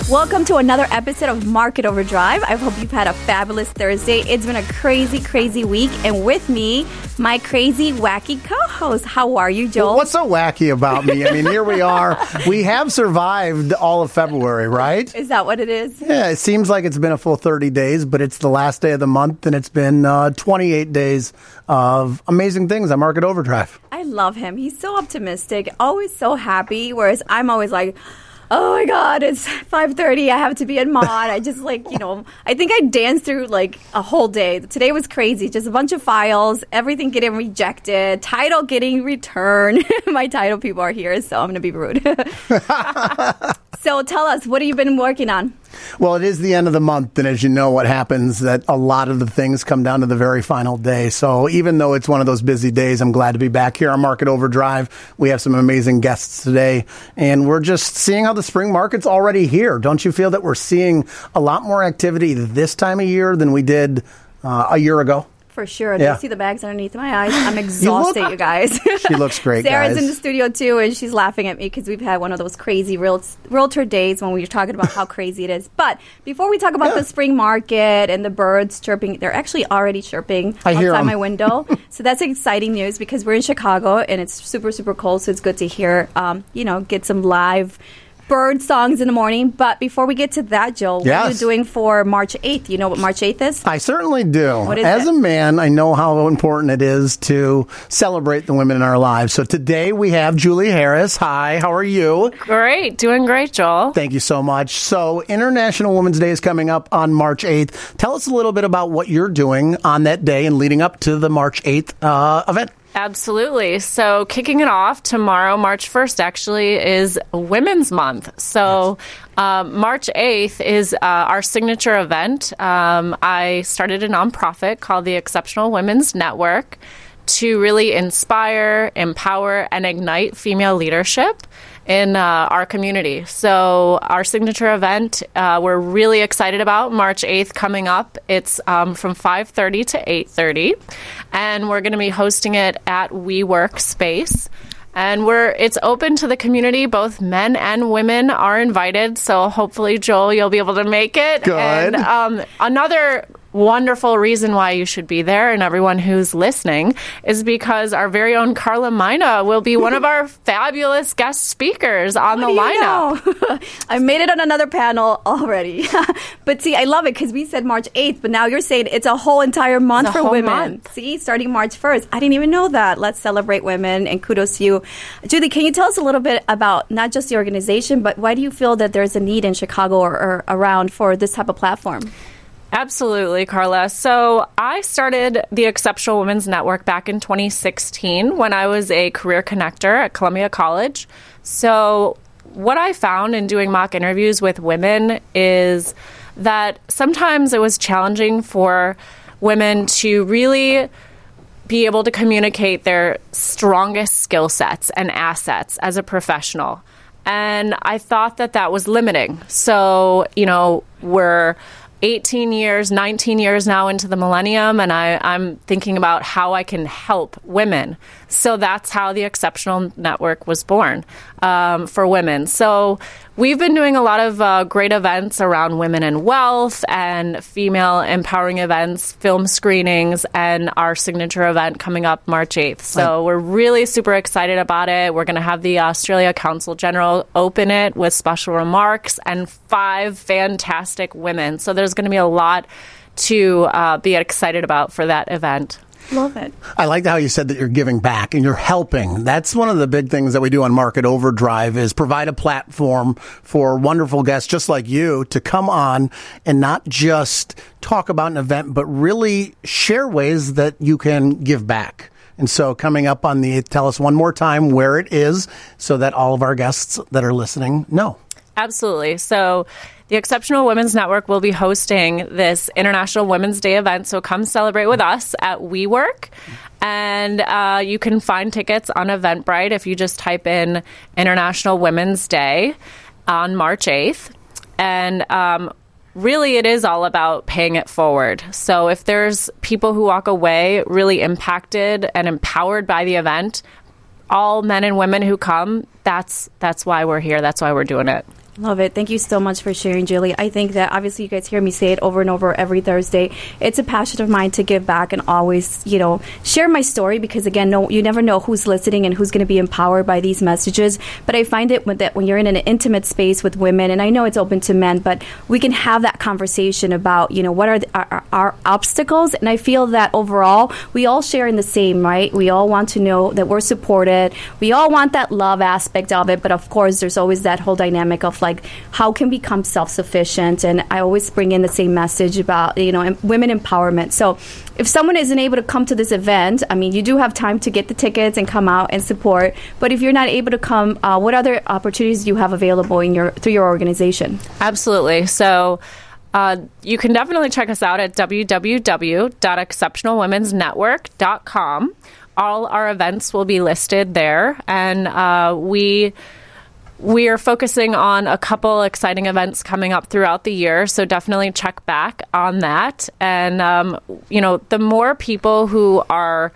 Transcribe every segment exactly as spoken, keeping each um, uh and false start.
Welcome to another episode of Market Overdrive. I hope you've had a fabulous Thursday. It's been a crazy, crazy week. And with me, my crazy, wacky co-host. How are you, Joel? Well, what's so wacky about me? I mean, here we are. We have survived all of February, right? Is that what it is? Yeah, it seems like it's been a full thirty days, but it's the last day of the month, and it's been uh, twenty-eight days of amazing things on Market Overdrive. I love him. He's so optimistic, always so happy, whereas I'm always like, oh my God, it's five thirty. I have to be at Mod. I just like, you know, I think I danced through like a whole day. Today was crazy. Just a bunch of files, everything getting rejected, title getting returned. My title people are here, so I'm going to be rude. So tell us, what have you been working on? Well, it is the end of the month, and as you know, what happens that a lot of the things come down to the very final day. So even though it's one of those busy days, I'm glad to be back here on Market Overdrive. We have some amazing guests today, and we're just seeing how the spring market's already here. Don't you feel that we're seeing a lot more activity this time of year than we did uh, a year ago? For sure. Yeah. Do you see the bags underneath my eyes? I'm exhausted, you, you guys. She looks great, Sarah's guys. in the studio, too, and she's laughing at me because we've had one of those crazy real, realtor days when we were talking about how crazy it is. But before we talk about Yeah. the spring market and the birds chirping, they're actually already chirping I hear outside 'em. my window. So that's exciting news because we're in Chicago, and it's super, super cold, so it's good to hear, um, you know, get some live bird songs in the morning. But before we get to that, Joel, what are you Yes. doing for March eighth? You know what March eighth is? I certainly do. What is As it? a man, I know how important it is to celebrate the women in our lives. So today we have Julie Harris. Hi, how are you? Great. Doing great, Joel. Thank you so much. So International Women's Day is coming up on March eighth. Tell us a little bit about what you're doing on that day and leading up to the March eighth uh, event. Absolutely. So kicking it off tomorrow, March first, actually, is Women's Month. So um, March eighth is uh, our signature event. Um, I started a nonprofit called the Exceptional Women's Network to really inspire, empower, and ignite female leadership in uh, our community. So our signature event, uh, we're really excited about March eighth coming up. It's um, from five thirty to eight thirty, and we're going to be hosting it at WeWork Space. And we're it's open to the community. Both men and women are invited. So hopefully, Joel, you'll be able to make it. Good. And um, another wonderful reason why you should be there, and everyone who's listening, is because our very own Carla Mina will be one of our fabulous guest speakers on What the do you lineup. know? I made it on another panel already. But see, I love it because we said March eighth, but now you're saying it's a whole entire month It's a for whole women. month. See, starting March first. I didn't even know that. Let's celebrate women, and kudos to you. Julie, can you tell us a little bit about not just the organization, but why do you feel that there's a need in Chicago or, or around for this type of platform? Absolutely, Carla. So I started the Exceptional Women's Network back in twenty sixteen when I was a career connector at Columbia College. So what I found in doing mock interviews with women is that sometimes it was challenging for women to really be able to communicate their strongest skill sets and assets as a professional. And I thought that that was limiting. So, you know, we're eighteen years, nineteen years now into the millennium, and I, I'm thinking about how I can help women. So that's how the Exceptional Network was born um, for women. So we've been doing a lot of uh, great events around women and wealth and female empowering events, film screenings, and our signature event coming up March eighth. So we're really super excited about it. We're going to have the Australia Council General open it with special remarks and five fantastic women. So there's going to be a lot to uh, be excited about for that event. Love it. I like how you said that you're giving back and you're helping. That's one of the big things that we do on Market Overdrive is provide a platform for wonderful guests just like you to come on and not just talk about an event, but really share ways that you can give back. And so coming up on the, tell us one more time where it is so that all of our guests that are listening know. Absolutely. So the Exceptional Women's Network will be hosting this International Women's Day event. So come celebrate with us at WeWork. And uh, you can find tickets on Eventbrite if you just type in International Women's Day on March eighth. And um, really, it is all about paying it forward. So if there's people who walk away really impacted and empowered by the event, all men and women who come, that's that's why we're here. That's why we're doing it. Love it. Thank you so much for sharing, Julie. I think that obviously you guys hear me say it over and over every Thursday. It's a passion of mine to give back and always, you know, share my story because, again, no, you never know who's listening and who's going to be empowered by these messages. But I find it when, that when you're in an intimate space with women, and I know it's open to men, but we can have that conversation about, you know, what are the, our, our obstacles. And I feel that overall, we all share in the same, right? We all want to know that we're supported. We all want that love aspect of it. But of course, there's always that whole dynamic of like how can we become self-sufficient, and I always bring in the same message about, you know, em- women empowerment. So if someone isn't able to come to this event, I mean, you do have time to get the tickets and come out and support, but if you're not able to come, uh, what other opportunities do you have available in your through your organization? Absolutely. So uh, you can definitely check us out at w w w dot exceptional women's network dot com. All our events will be listed there, and uh, we We are focusing on a couple exciting events coming up throughout the year, so definitely check back on that. And, um, you know, the more people who are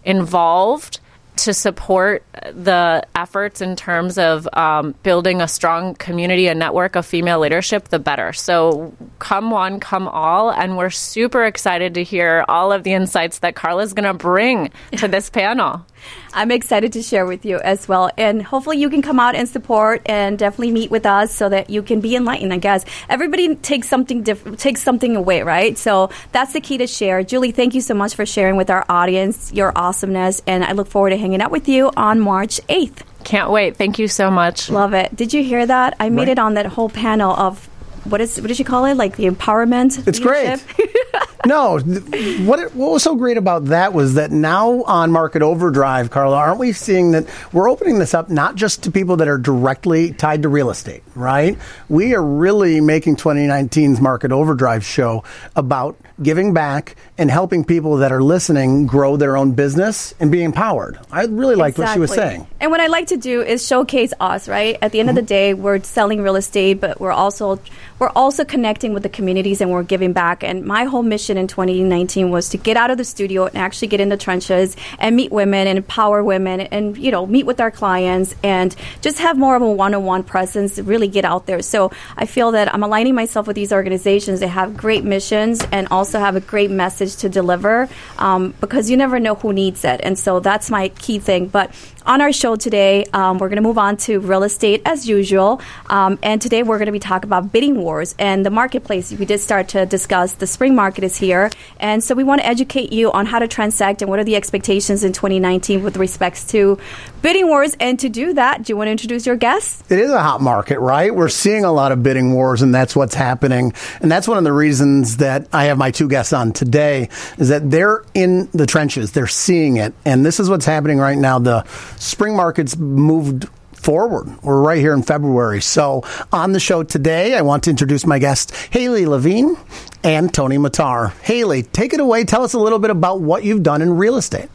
involved to support the efforts in terms of um, building a strong community and network of female leadership, the better. So come one, come all, and we're super excited to hear all of the insights that Carla's going to bring to this panel. I'm excited to share with you as well. And hopefully you can come out and support and definitely meet with us so that you can be enlightened, I guess. Everybody takes something different, takes something away, right? So that's the key to share. Julie, thank you so much for sharing with our audience your awesomeness. And I look forward to hanging out with you on March eighth. Can't wait. Thank you so much. Love it. Did you hear that? I made right. it on that whole panel of What is what did you call it? Like the empowerment? It's leadership? Great. No, th- what it, what was so great about that was that now on Market Overdrive, Carla, aren't we seeing that we're opening this up not just to people that are directly tied to real estate, right? We are really making twenty nineteen's Market Overdrive show about giving back and helping people that are listening grow their own business and be empowered. I really liked exactly. what she was saying. And what I like to do is showcase us, right? At the end mm-hmm. of the day, we're selling real estate, but we're also we're also connecting with the communities and we're giving back. And my whole mission in twenty nineteen was to get out of the studio and actually get in the trenches and meet women and empower women and, you know, meet with our clients and just have more of a one-on-one presence, really get out there. So I feel that I'm aligning myself with these organizations that have great missions and also have a great message to deliver um, because you never know who needs it. And so that's my key thing. But on our show today, um, we're going to move on to real estate as usual. Um, and today we're going to be talking about bidding wars and the marketplace. We did start to discuss the spring market is here. And so we want to educate you on how to transact and what are the expectations in twenty nineteen with respects to bidding wars. And to do that, do you want to introduce your guests? It is a hot market, right? We're seeing a lot of bidding wars, and that's what's happening. And that's one of the reasons that I have my two guests on today, is that they're in the trenches. They're seeing it. And this is what's happening right now. The spring market's moved forward. We're right here in February. So on the show today, I want to introduce my guests, Haley Levine and Tony Matar. Haley, take it away. Tell us a little bit about what you've done in real estate.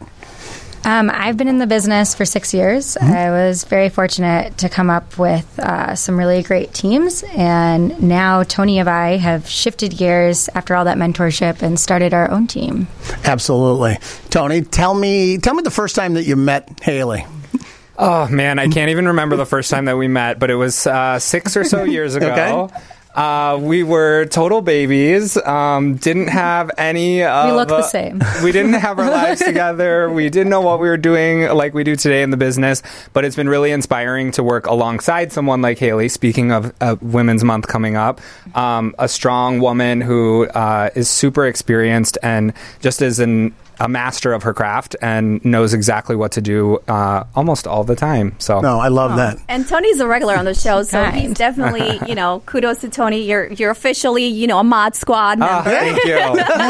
Um, I've been in the business for six years. Mm-hmm. I was very fortunate to come up with uh, some really great teams. And now Tony and I have shifted gears after all that mentorship and started our own team. Absolutely. Tony, tell me, tell me the first time that you met Haley. Oh, man, I can't even remember the first time that we met, but it was uh, six or so years ago. Okay. Uh, we were total babies, um, didn't have any of... We look the same. Uh, we didn't have our lives together. We didn't know what we were doing like we do today in the business, but it's been really inspiring to work alongside someone like Haley, speaking of uh, Women's Month coming up, um, a strong woman who uh, is super experienced and just is an... a master of her craft and knows exactly what to do uh, almost all the time. So no, I love oh. that. And Tony's a regular on the show, so kind. He's definitely, you know, kudos to Tony. You're you're officially, you know, a Mod Squad member. Oh, thank you.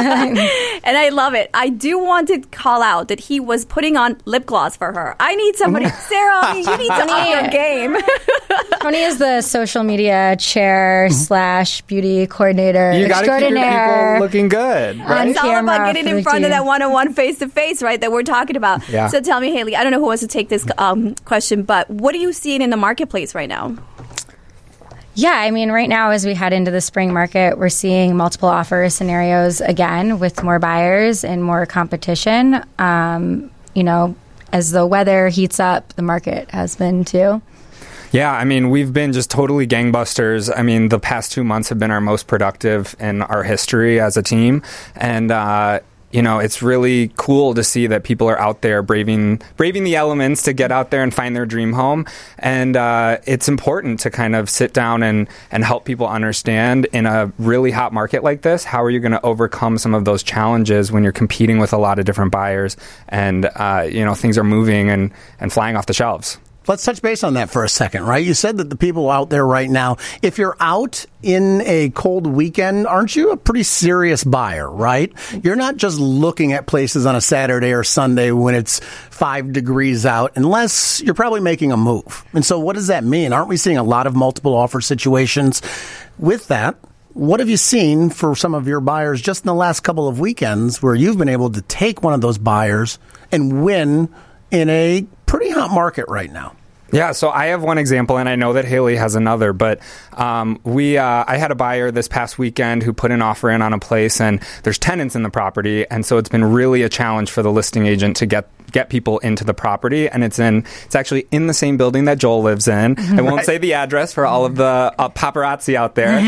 And I love it. I do want to call out that he was putting on lip gloss for her. I need somebody, Sarah, you need to up your game. Tony is the social media chair slash beauty coordinator you extraordinaire. You got to keep your people looking good. Right? It's all about getting in front team. of that one-on-one face-to-face, right, that we're talking about. Yeah. So tell me, Haley, I don't know who wants to take this um, question, but what are you seeing in the marketplace right now? Yeah, I mean, right now as we head into the spring market, we're seeing multiple offer scenarios again with more buyers and more competition. Um, you know, as the weather heats up, the market has been too. Yeah, I mean, we've been just totally gangbusters. I mean, the past two months have been our most productive in our history as a team. And, uh, you know, it's really cool to see that people are out there braving braving the elements to get out there and find their dream home. And uh, it's important to kind of sit down and, and help people understand in a really hot market like this, how are you going to overcome some of those challenges when you're competing with a lot of different buyers and, uh, you know, things are moving and, and flying off the shelves. Let's touch base on that for a second, right? You said that the people out there right now, if you're out in a cold weekend, aren't you a pretty serious buyer, right? You're not just looking at places on a Saturday or Sunday when it's five degrees out, unless you're probably making a move. And so what does that mean? Aren't we seeing a lot of multiple offer situations? With that, what have you seen for some of your buyers just in the last couple of weekends where you've been able to take one of those buyers and win in a pretty hot market right now? Yeah, so I have one example, and I know that Haley has another, but um, we uh, I had a buyer this past weekend who put an offer in on a place, and there's tenants in the property, and so it's been really a challenge for the listing agent to get get people into the property, and it's in it's actually in the same building that Joel lives in. I won't right. say the address for all of the uh, paparazzi out there,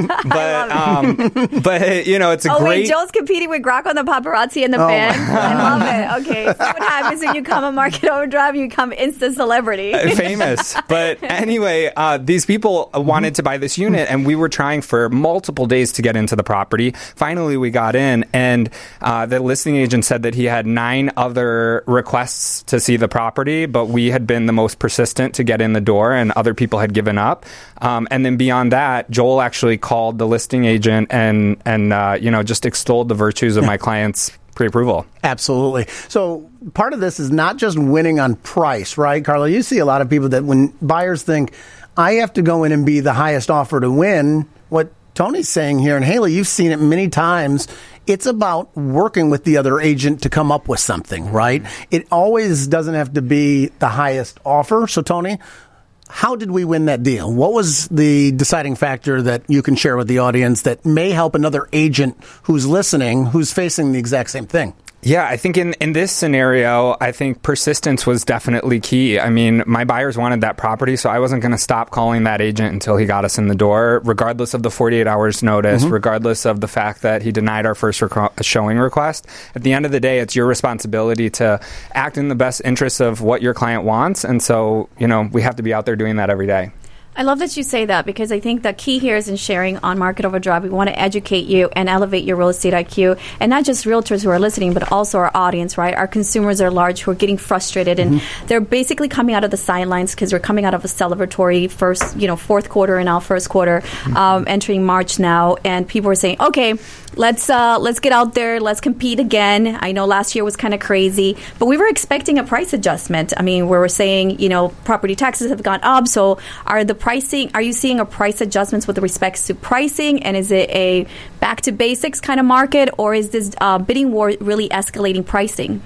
but um, but you know, it's a oh, great. Oh wait, Joel's competing with Grok on the paparazzi and the oh fan. I love it. Okay, so what happens when you come on Market Overdrive? You become instant celebrity. Famous. But anyway, uh, these people wanted to buy this unit, and we were trying for multiple days to get into the property. Finally, we got in, and uh, the listing agent said that he had nine other requests to see the property, but we had been the most persistent to get in the door, and other people had given up. Um, and then beyond that, Joel actually called the listing agent and, and uh, you know, just extolled the virtues of my client's pre-approval. Absolutely. So part of this is not just winning on price, right, Carla? You see a lot of people that when buyers think, I have to go in and be the highest offer to win, what Tony's saying here, and Haley, you've seen it many times, it's about working with the other agent to come up with something, right? It always doesn't have to be the highest offer. So, Tony, how did we win that deal? What was the deciding factor that you can share with the audience that may help another agent who's listening, who's facing the exact same thing? Yeah, I think in, in this scenario, I think persistence was definitely key. I mean, my buyers wanted that property, so I wasn't going to stop calling that agent until he got us in the door, regardless of the forty-eight hours notice, mm-hmm. regardless of the fact that he denied our first rec- showing request. At the end of the day, it's your responsibility to act in the best interest of what your client wants. And so, you know, we have to be out there doing that every day. I love that you say that, because I think the key here is in sharing on Market Overdrive. We want to educate you and elevate your real estate I Q, and not just realtors who are listening, but also our audience, right? Our consumers are large who are getting frustrated, and mm-hmm. they're basically coming out of the sidelines because we're coming out of a celebratory first, you know, fourth quarter and now first quarter, mm-hmm. um, entering March now, and people are saying, okay, let's uh, let's get out there, let's compete again. I know last year was kind of crazy, but we were expecting a price adjustment. I mean, we were saying, you know, property taxes have gone up, so are the pricing, are you seeing a price adjustments with respects to pricing, and is it a back to basics kind of market, or is this uh, bidding war really escalating pricing?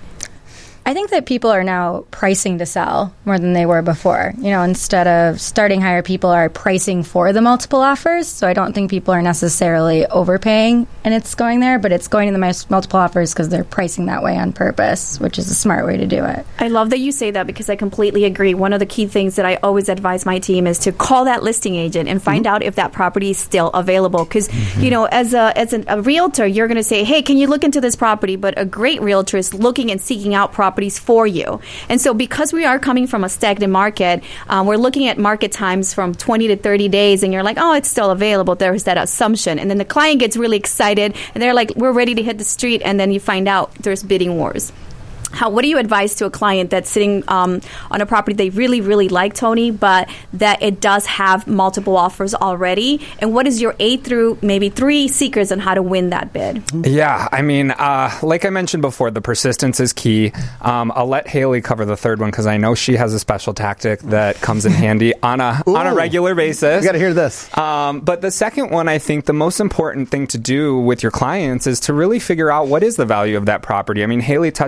I think that people are now pricing to sell more than they were before. You know, instead of starting higher, people are pricing for the multiple offers. So I don't think people are necessarily overpaying and it's going there, but it's going to the most multiple offers because they're pricing that way on purpose, which is a smart way to do it. I love that you say that, because I completely agree. One of the key things that I always advise my team is to call that listing agent and find mm-hmm. out if that property is still available. Because, mm-hmm. you know, as a as an, a realtor, you're going to say, hey, can you look into this property? But a great realtor is looking and seeking out properties for you. And so because we are coming from a stagnant market, um, we're looking at market times from twenty to thirty days, and you're like, oh, it's still available. There's that assumption. And then the client gets really excited, and they're like, we're ready to hit the street, and then you find out there's bidding wars. How, what do you advise to a client that's sitting um, on a property they really, really like, Tony, but that it does have multiple offers already? And what is your A through maybe three secrets on how to win that bid? Yeah, I mean, uh, like I mentioned before, the persistence is key. Um, I'll let Haley cover the third one because I know she has a special tactic that comes in handy on a Ooh, on a regular basis. You got to hear this. Um, but the second one, I think the most important thing to do with your clients is to really figure out what is the value of that property. I mean, Haley touched on the fact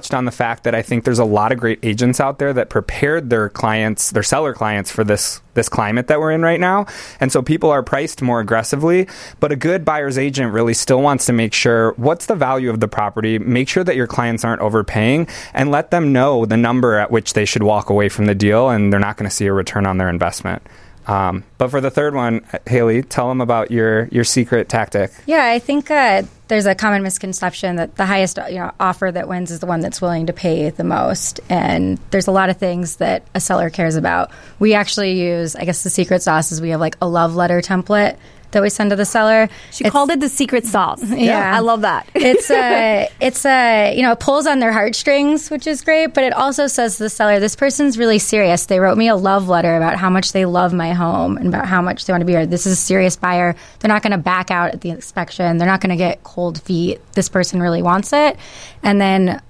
fact that I think there's a lot of great agents out there that prepared their clients, their seller clients, for this this climate that we're in right now. And so people are priced more aggressively, but a good buyer's agent really still wants to make sure what's the value of the property, make sure that your clients aren't overpaying, and let them know the number at which they should walk away from the deal, and they're not going to see a return on their investment. Um, but for the third one, Haley, tell them about your, your secret tactic. Yeah, I think uh, there's a common misconception that the highest you know offer that wins is the one that's willing to pay the most. And there's a lot of things that a seller cares about. We actually use, I guess the secret sauce is we have like a love letter template that we send to the seller. She it's, called it the secret sauce. Yeah, yeah, I love that. it's a, it's a, you know, it pulls on their heartstrings, which is great. But it also says to the seller, this person's really serious. They wrote me a love letter about how much they love my home and about how much they want to be here. This is a serious buyer. They're not going to back out at the inspection. They're not going to get cold feet. This person really wants it. And then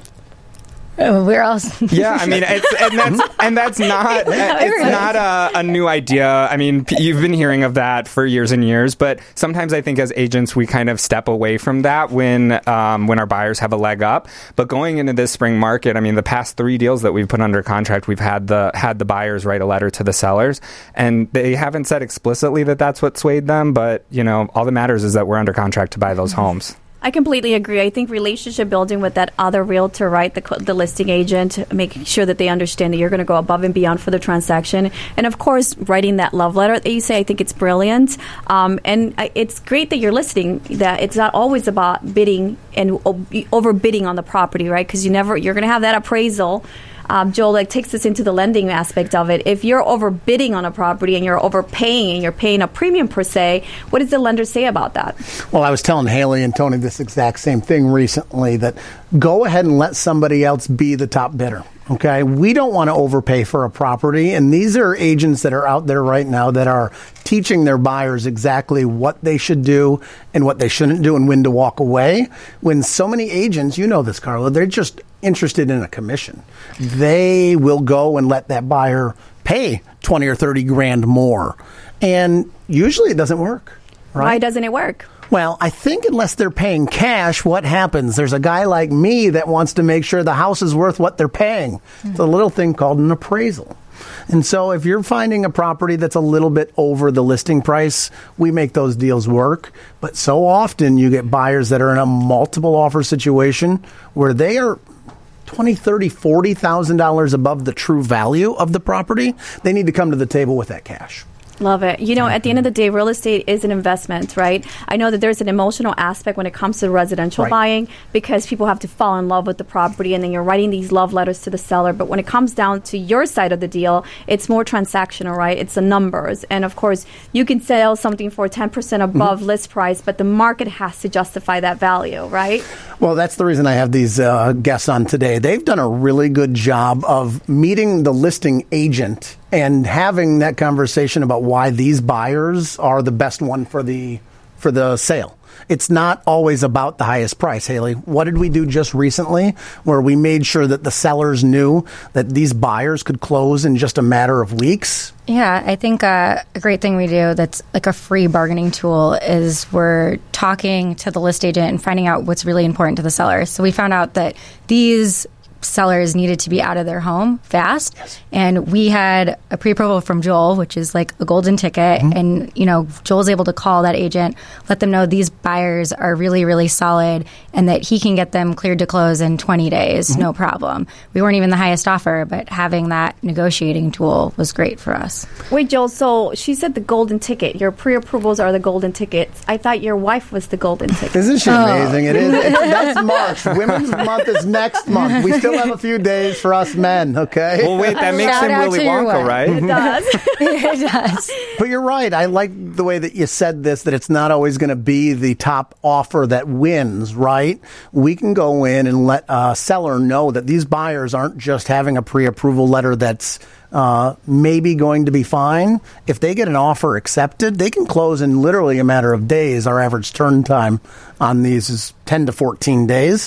Oh, we're all yeah. I mean, it's, and that's and that's not it's not a, a new idea. I mean, p- you've been hearing of that for years and years. But sometimes I think as agents we kind of step away from that when um, when our buyers have a leg up. But going into this spring market, I mean, the past three deals that we've put under contract, we've had the had the buyers write a letter to the sellers, and they haven't said explicitly that that's what swayed them. But you know, all that matters is that we're under contract to buy those homes. I completely agree. I think relationship building with that other realtor, right, the, the listing agent, making sure that they understand that you're going to go above and beyond for the transaction. And, of course, writing that love letter that you say, I think it's brilliant. Um, and I, it's great that you're listening, that it's not always about bidding and o- overbidding on the property, right, because you never, you're going to have that appraisal. Um, Joel, like takes us into the lending aspect of it. If you're overbidding on a property and you're overpaying and you're paying a premium per se, what does the lender say about that? Well, I was telling Haley and Tony this exact same thing recently, that go ahead and let somebody else be the top bidder. Okay, we don't want to overpay for a property, and these are agents that are out there right now that are teaching their buyers exactly what they should do and what they shouldn't do and when to walk away. When so many agents, you know this, Carla, they're just interested in a commission. They will go and let that buyer pay twenty or thirty grand more, and usually it doesn't work. Right? Why doesn't it work? Well, I think unless they're paying cash, what happens? There's a guy like me that wants to make sure the house is worth what they're paying. Mm-hmm. It's a little thing called an appraisal. And so if you're finding a property that's a little bit over the listing price, we make those deals work. But so often you get buyers that are in a multiple offer situation where they are twenty, thirty, forty thousand dollars above the true value of the property. They need to come to the table with that cash. Love it. You know, at the end of the day, real estate is an investment, right? I know that there's an emotional aspect when it comes to residential right. buying, because people have to fall in love with the property, and then you're writing these love letters to the seller. But when it comes down to your side of the deal, it's more transactional, right? It's the numbers. And of course, you can sell something for ten percent above mm-hmm. list price, but the market has to justify that value, right? Well, that's the reason I have these uh, guests on today. They've done a really good job of meeting the listing agent and having that conversation about why these buyers are the best one for the for the sale. It's not always about the highest price, Haley. What did we do just recently where we made sure that the sellers knew that these buyers could close in just a matter of weeks? Yeah, I think uh, a great thing we do that's like a free bargaining tool is we're talking to the list agent and finding out what's really important to the seller. So we found out that these sellers needed to be out of their home fast. Yes. And we had a pre-approval from Joel, which is like a golden ticket. Mm-hmm. And, you know, Joel's able to call that agent, let them know these buyers are really, really solid and that he can get them cleared to close in twenty days, mm-hmm. no problem. We weren't even the highest offer, but having that negotiating tool was great for us. Wait, Joel, so she said the golden ticket. Your pre-approvals are the golden tickets. I thought your wife was the golden ticket. Isn't she amazing? Oh. It is. It's, that's March. Women's Month is next month. We still have a few days for us men, okay? Well, wait, that makes him Willy Wonka, right? It does. It does. But you're right. I like the way that you said this, that it's not always going to be the top offer that wins, right? We can go in and let a seller know that these buyers aren't just having a pre-approval letter that's uh, maybe going to be fine. If they get an offer accepted, they can close in literally a matter of days. Our average turn time on these is ten to fourteen days.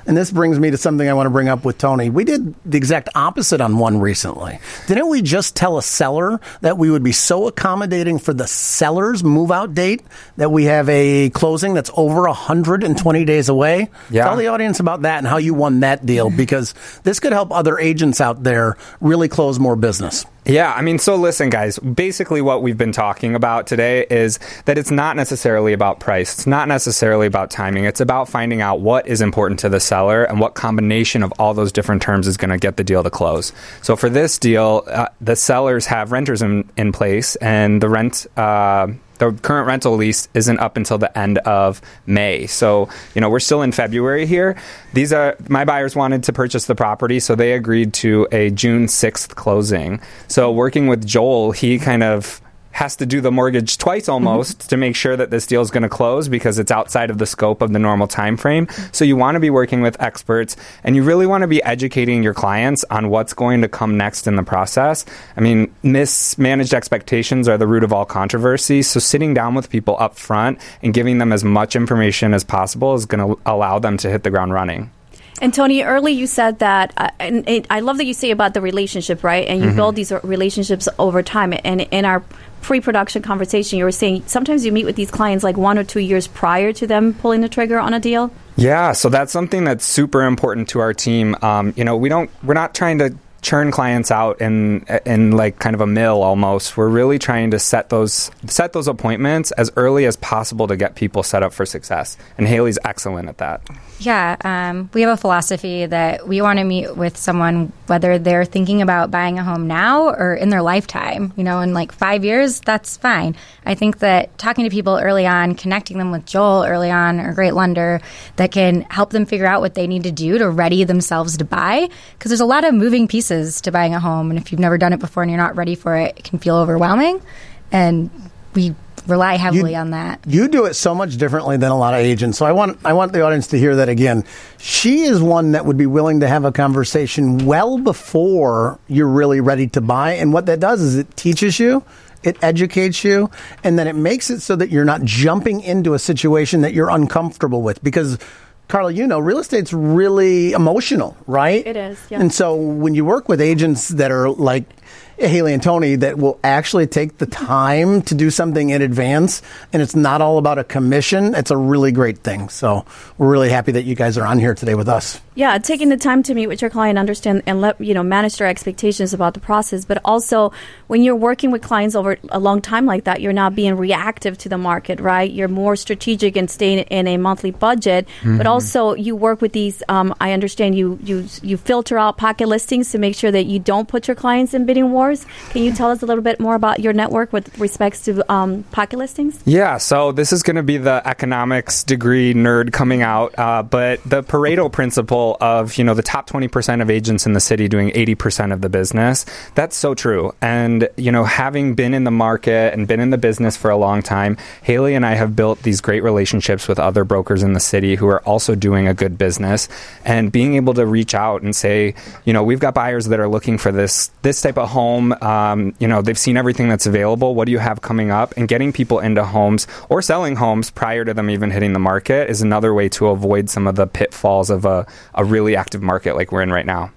And this brings me to something I want to bring up with Tony. We did the exact opposite on one recently. Didn't we just tell a seller that we would be so accommodating for the seller's move-out date that we have a closing that's over one hundred twenty days away? Yeah. Tell the audience about that and how you won that deal, because this could help other agents out there really close more business. Yeah, I mean, so listen, guys, basically what we've been talking about today is that it's not necessarily about price. It's not necessarily about timing. It's about finding out what is important to the seller and what combination of all those different terms is going to get the deal to close. So for this deal, uh, the sellers have renters in, in place, and the rent... Uh, The current rental lease isn't up until the end of May. So, you know, we're still in February here. These are, my buyers wanted to purchase the property, so they agreed to a June sixth closing. So working with Joel, he kind of has to do the mortgage twice almost mm-hmm. to make sure that this deal is going to close, because it's outside of the scope of the normal time frame. So you want to be working with experts, and you really want to be educating your clients on what's going to come next in the process. I mean, mismanaged expectations are the root of all controversy. So sitting down with people up front and giving them as much information as possible is going to allow them to hit the ground running. And Tony, early you said that, uh, and it, I love that you say about the relationship, right? And you mm-hmm. build these relationships over time. And in our pre-production conversation, you were saying sometimes you meet with these clients like one or two years prior to them pulling the trigger on a deal. Yeah, so that's something that's super important to our team. Um, you know, we don't, we're not trying to churn clients out in in like kind of a mill almost. We're really trying to set those set those appointments as early as possible to get people set up for success. And Haley's excellent at that. Yeah, um, we have a philosophy that we want to meet with someone whether they're thinking about buying a home now or in their lifetime. You know, in like five years, that's fine. I think that talking to people early on, connecting them with Joel early on, or a great lender that can help them figure out what they need to do to ready themselves to buy, because there's a lot of moving pieces to buying a home, and if you've never done it before and you're not ready for it, it can feel overwhelming, and we rely heavily you, on that. You do it so much differently than a lot of agents. So I want I want the audience to hear that again. She is one that would be willing to have a conversation well before you're really ready to buy. And what that does is it teaches you, it educates you, and then it makes it so that you're not jumping into a situation that you're uncomfortable with. Because Carla, you know, real estate's really emotional, right? It is, yeah. And so when you work with agents that are like Haley and Tony that will actually take the time to do something in advance, and it's not all about a commission, it's a really great thing. So we're really happy that you guys are on here today with us. Yeah, taking the time to meet with your client, understand and let you know manage their expectations about the process. But also, when you're working with clients over a long time like that, you're not being reactive to the market, right? You're more strategic and staying in a monthly budget. Mm-hmm. But also, you work with these. Um, I understand you you you filter out pocket listings to make sure that you don't put your clients in bidding wars. Can you tell us a little bit more about your network with respects to um, pocket listings? Yeah, so this is going to be the economics degree nerd coming out, uh, but the Pareto principle of, you know, the top twenty percent of agents in the city doing eighty percent of the business, that's so true. And, you know, having been in the market and been in the business for a long time, Haley and I have built these great relationships with other brokers in the city who are also doing a good business, and being able to reach out and say, you know, we've got buyers that are looking for this this type of home. Um, you know, they've seen everything that's available. What do you have coming up? And getting people into homes or selling homes prior to them even hitting the market is another way to avoid some of the pitfalls of a, a really active market like we're in right now.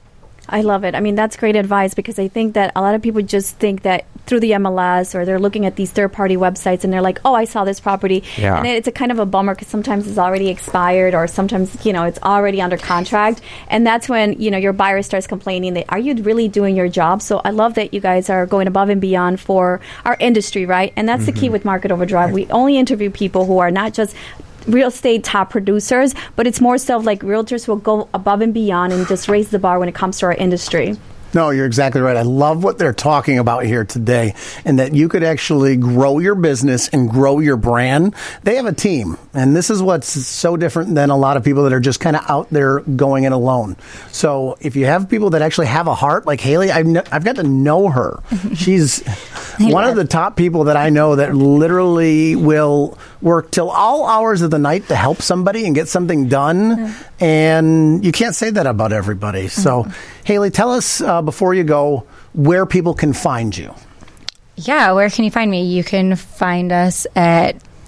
I love it. I mean, that's great advice, because I think that a lot of people just think that through the M L S, or they're looking at these third-party websites and they're like, oh, I saw this property. Yeah. And it's a kind of a bummer, because sometimes it's already expired, or sometimes, you know, it's already under contract. And that's when, you know, your buyer starts complaining that, are you really doing your job? So I love that you guys are going above and beyond for our industry, right? And that's mm-hmm. the key with Market Overdrive. We only interview people who are not just real estate top producers, but it's more so like realtors who will go above and beyond and just raise the bar when it comes to our industry. No, you're exactly right. I love what they're talking about here today, and that you could actually grow your business and grow your brand. They have a team, and this is what's so different than a lot of people that are just kind of out there going it alone. So if you have people that actually have a heart, like Haley, I've, kn- I've got to know her. She's one of the top people that I know that literally will work till all hours of the night to help somebody and get something done, mm-hmm. and you can't say that about everybody. So, mm-hmm. Haley, tell us uh, before you go where people can find you. Yeah, where can you find me? You can find us at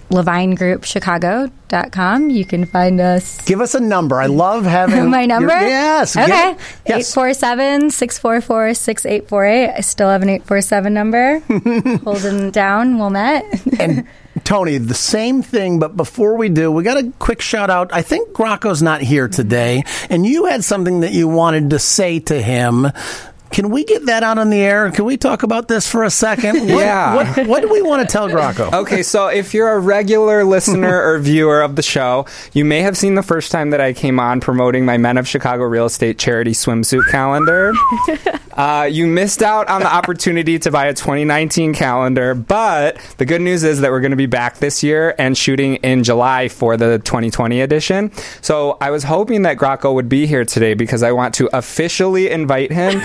levine group chicago dot com. You can find us. Give us a number. I love having my number. Your, yes. Okay. Get, yes. eight four seven, six four four, six eight four eight. I still have an eight four seven number. Holding down Wilmette. And Tony, the same thing, but before we do, we got a quick shout out. I think Grocko's not here today, and you had something that you wanted to say to him. Can we get that out on the air? Can we talk about this for a second? What, Yeah. What, what do we want to tell Grocko? Okay, so if you're a regular listener or viewer of the show, you may have seen the first time that I came on promoting my Men of Chicago Real Estate charity swimsuit calendar. Uh, you missed out on the opportunity to buy a twenty nineteen calendar, but the good news is that we're going to be back this year and shooting in July for the twenty twenty edition. So I was hoping that Grocko would be here today because I want to officially invite him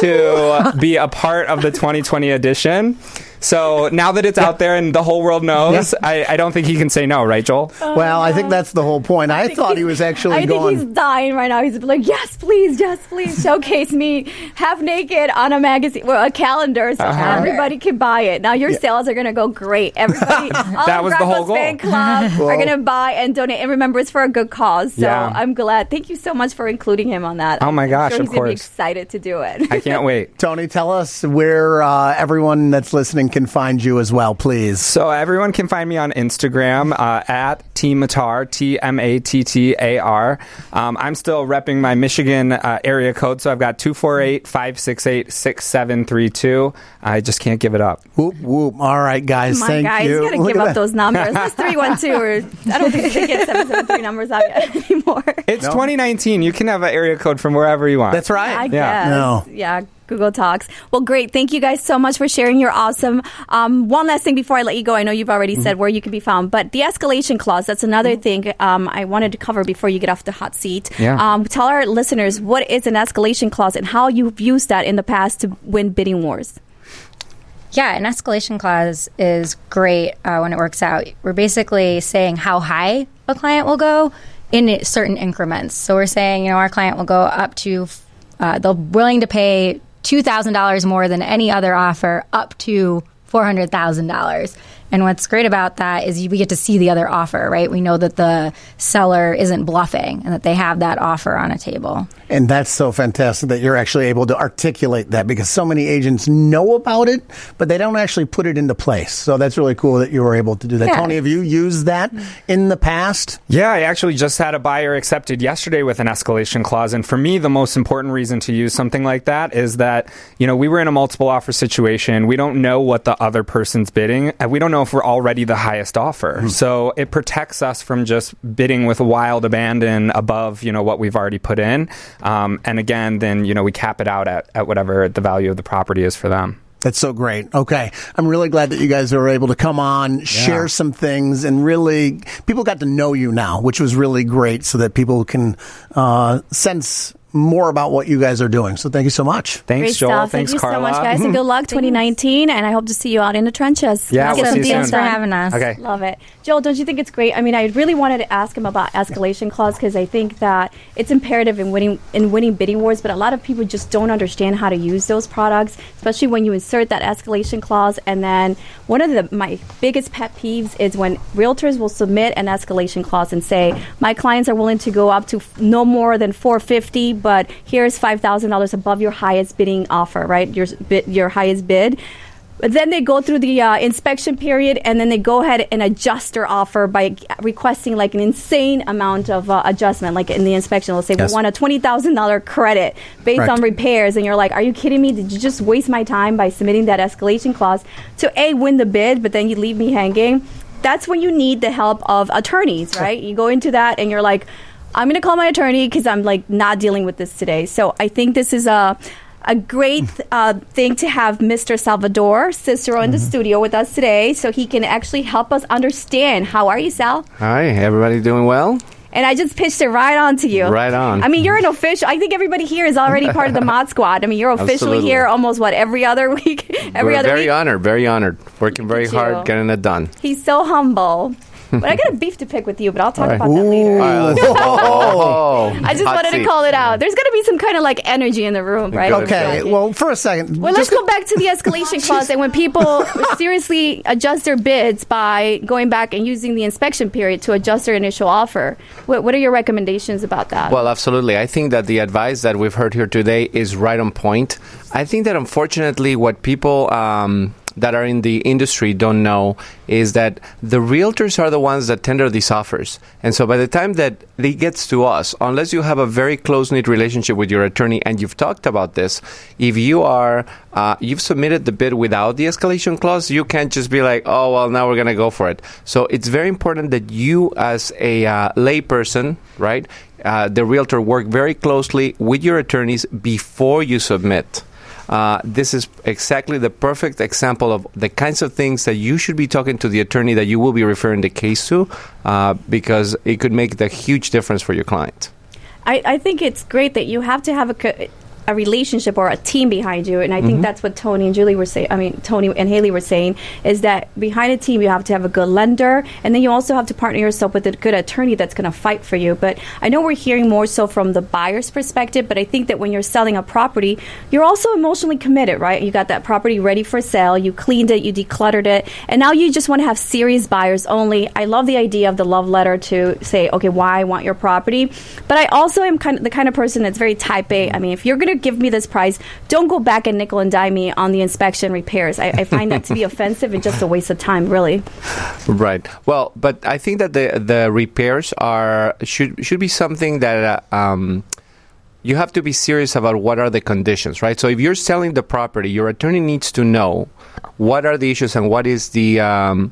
to be a part of the twenty twenty edition. So now that it's out there and the whole world knows, Yeah. I, I don't think he can say no, right, Joel? Well, I think that's the whole point. I, thought he was actually I going. think he's dying right now. He's like, yes, please, yes, please, showcase me half naked on a magazine, well, a calendar, so Uh-huh. everybody can buy it. Now your sales are going to go great. Everybody, all That of was the whole Grocko's goal. fan club Well- are going to buy and donate. And remember, it's for a good cause. So Yeah. I'm glad. Thank you so much for including him on that. Oh my I'm gosh, sure of he's gonna be course. excited to do it. I can't wait. Tony, tell us where uh, everyone that's listening can find you as well, please. So everyone can find me on Instagram uh, at T Mattar, T M A T T A R. Um, I'm still repping my Michigan uh, area code, so I've got two four eight, five six eight, six seven three two. I just can't give it up. Whoop, whoop. All right, guys. Come on, Thank guys, you. you gotta Look give at up that. those numbers. That's three one two, or I don't think they get seven seven three numbers out yet anymore. It's No. twenty nineteen. You can have an area code from wherever you want. That's right. I Yeah. guess. No. Yeah. Google Talks. Well, great. Thank you guys so much for sharing your awesome. Um, one last thing before I let you go. I know you've already Mm-hmm. said where you can be found, but the escalation clause, that's another thing um, I wanted to cover before you get off the hot seat. Yeah. Um, tell our listeners what is an escalation clause and how you've used that in the past to win bidding wars. Yeah, an escalation clause is great uh, when it works out. We're basically saying how high a client will go in it- certain increments. So we're saying, you know, our client will go up to, uh, they're willing to pay two thousand dollars more than any other offer, up to four hundred thousand dollars. And what's great about that is we get to see the other offer, right? We know that the seller isn't bluffing and that they have that offer on a table. And that's so fantastic that you're actually able to articulate that, because so many agents know about it, but they don't actually put it into place. So that's really cool that you were able to do that. Yeah. Tony, have you used that in the past? Yeah, I actually just had a buyer accepted yesterday with an escalation clause. And for me, the most important reason to use something like that is that, you know, we were in a multiple offer situation. We don't know what the other person's bidding, and we don't know if we're already the highest offer. Mm. So it protects us from just bidding with wild abandon above, you know, what we've already put in. Um, and again, then, you know, we cap it out at, at whatever the value of the property is for them. That's so great. Okay. I'm really glad that you guys were able to come on, share some things, and really, people got to know you now, which was really great, so that people can uh, sense more about what you guys are doing. So thank you so much. Thanks, Great Joel. stuff. Thanks, Thank you Carla. so much, guys, and good luck twenty nineteen. And I hope to see you out in the trenches. Yeah, Let's we'll get see you some deals soon. Thanks for done. having us. Okay. Love it. Joel, don't you think it's great? I mean, I really wanted to ask him about escalation clause because I think that it's imperative in winning in winning bidding wars, but a lot of people just don't understand how to use those products, especially when you insert that escalation clause. And then one of the my biggest pet peeves is when realtors will submit an escalation clause and say, my clients are willing to go up to f- no more than four hundred fifty dollars, but here's five thousand dollars above your highest bidding offer, right? Your, bid, your highest bid. But then they go through the uh, inspection period, and then they go ahead and adjust their offer by requesting like an insane amount of uh, adjustment. Like in the inspection, they'll say, Yes. we want a twenty thousand dollars credit based Correct. on repairs. And you're like, are you kidding me? Did you just waste my time by submitting that escalation clause to A, win the bid, but then you leave me hanging? That's when you need the help of attorneys, right? You go into that and you're like, I'm going to call my attorney because I'm like not dealing with this today. So I think this is a a great uh, thing to have Mister Salvador Cicero in the studio with us today, so he can actually help us understand. How are you, Sal? Hi, everybody doing well? And I just pitched it right on to you. Right on. I mean, you're an official. I think everybody here is already part of the Mod Squad. I mean, you're officially Absolutely. here almost, what, every other week? every We're other very week? honored, very honored. Working very at you. hard, getting it done. He's so humble. But I got a beef to pick with you, but I'll talk right. about that later. All right, Oh. I just hot wanted seat. to call it out. There's going to be some kind of like energy in the room, right? Good. Okay, well, for a second. Well, let's just- go back to the escalation clause and when people seriously adjust their bids by going back and using the inspection period to adjust their initial offer. What, what are your recommendations about that? Well, absolutely. I think that the advice that we've heard here today is right on point. I think that unfortunately what people um, that are in the industry don't know is that the realtors are the ones that tender these offers. And so by the time that it gets to us, unless you have a very close-knit relationship with your attorney and you've talked about this, if you are, uh, you've submitted the bid without the escalation clause, you can't just be like, oh, well, now we're going to go for it. So it's very important that you as a uh, layperson, right, uh, the realtor work very closely with your attorneys before you submit. Uh, this is exactly the perfect example of the kinds of things that you should be talking to the attorney that you will be referring the case to, uh, because it could make the huge difference for your client. I, I think it's great that you have to have a, co- a relationship or a team behind you, and I think Mm-hmm. that's what Tony and Julie were saying. I mean, Tony and Haley were saying is that behind a team you have to have a good lender, and then you also have to partner yourself with a good attorney that's going to fight for you. But I know we're hearing more so from the buyer's perspective, but I think that when you're selling a property, you're also emotionally committed, right? You got that property ready for sale, you cleaned it, you decluttered it, and now you just want to have serious buyers only. I love the idea of the love letter to say, okay, why I want your property, but I also am kind of the kind of person that's very type A. I mean, if you're going to give me this price, don't go back and nickel and dime me on the inspection repairs. I, I find that to be offensive and just a waste of time, really. Right. Well, but I think that the the repairs are should should be something that uh, um, you have to be serious about. What are the conditions, right? So if you're selling the property, your attorney needs to know what are the issues and what is the um,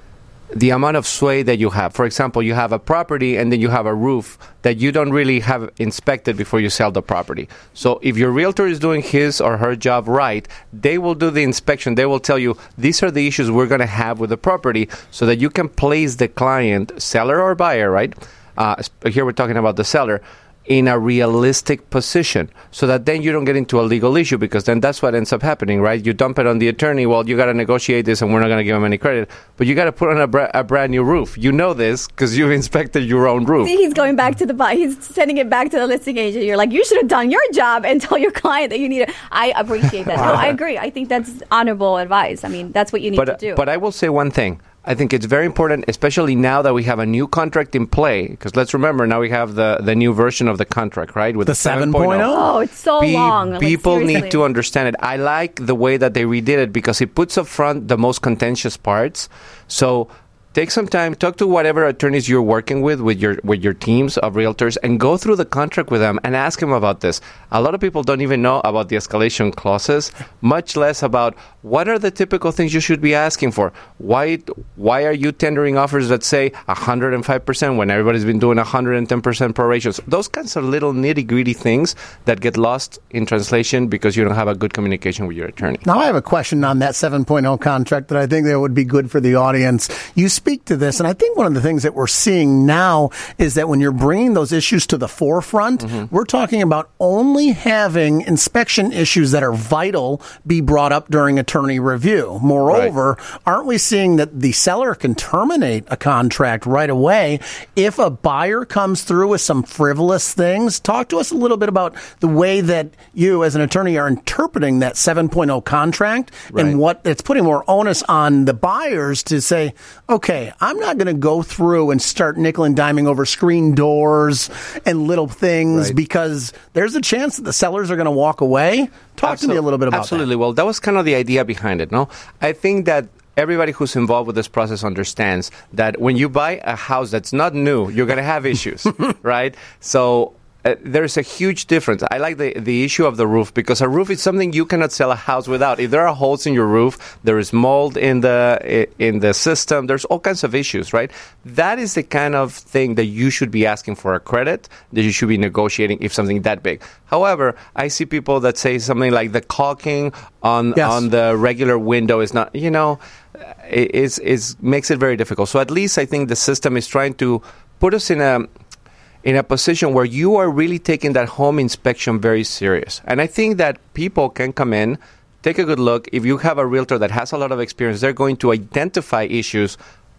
the amount of sway that you have. For example, you have a property and then you have a roof that you don't really have inspected before you sell the property. So if your realtor is doing his or her job right, they will do the inspection. They will tell you, these are the issues we're going to have with the property, so that you can place the client, seller or buyer, right? Uh, here we're talking about the seller, in a realistic position, so that then you don't get into a legal issue, because then that's what ends up happening, right? You dump it on the attorney. Well, you got to negotiate this and we're not going to give them any credit, but you got to put on a, bra- a brand new roof. You know this because you've inspected your own roof. See, he's going back to the buy. He's sending it back to the listing agent. You're like, you should have done your job and tell your client that you need it. I appreciate that. No, I agree. I think that's honorable advice. I mean, that's what you need but, to do. But I will say one thing. I think it's very important, especially now that we have a new contract in play, because let's remember, now we have the, the new version of the contract, right? With The seven point oh? Oh, it's so Pe- long. Like, people seriously. need to understand it. I like the way that they redid it because it puts up front the most contentious parts. So take some time, talk to whatever attorneys you're working with, with your with your teams of realtors, and go through the contract with them and ask them about this. A lot of people don't even know about the escalation clauses, much less about what are the typical things you should be asking for. Why why are you tendering offers that say one hundred five percent when everybody's been doing one hundred ten percent prorations? Those kinds of little nitty-gritty things that get lost in translation because you don't have a good communication with your attorney. Now, I have a question on that seven point oh contract that I think that would be good for the audience. You speak to this, and I think one of the things that we're seeing now is that when you're bringing those issues to the forefront, mm-hmm. we're talking about only having inspection issues that are vital be brought up during attorney review. Moreover, right. aren't we seeing that the seller can terminate a contract right away if a buyer comes through with some frivolous things? Talk to us a little bit about the way that you as an attorney are interpreting that seven point oh contract, right. and what it's putting more onus on the buyers to say, okay, I'm not going to go through and start nickel and diming over screen doors and little things, right. because there's a chance that the sellers are going to walk away. Talk Absol- to me a little bit about absolutely. that. Well, that was kind of the idea behind it, no? I think that everybody who's involved with this process understands that when you buy a house that's not new, you're going to have issues, right? So Uh, there's a huge difference. I like the, the issue of the roof, because a roof is something you cannot sell a house without. If there are holes in your roof, there is mold in the in the system, there's all kinds of issues, right? That is the kind of thing that you should be asking for a credit, that you should be negotiating if something that big. However, I see people that say something like the caulking on yes. on the regular window is not, you know, it is is makes it very difficult. So at least I think the system is trying to put us in a in a position where you are really taking that home inspection very serious. And I think that people can come in, take a good look. If you have a realtor that has a lot of experience, they're going to identify issues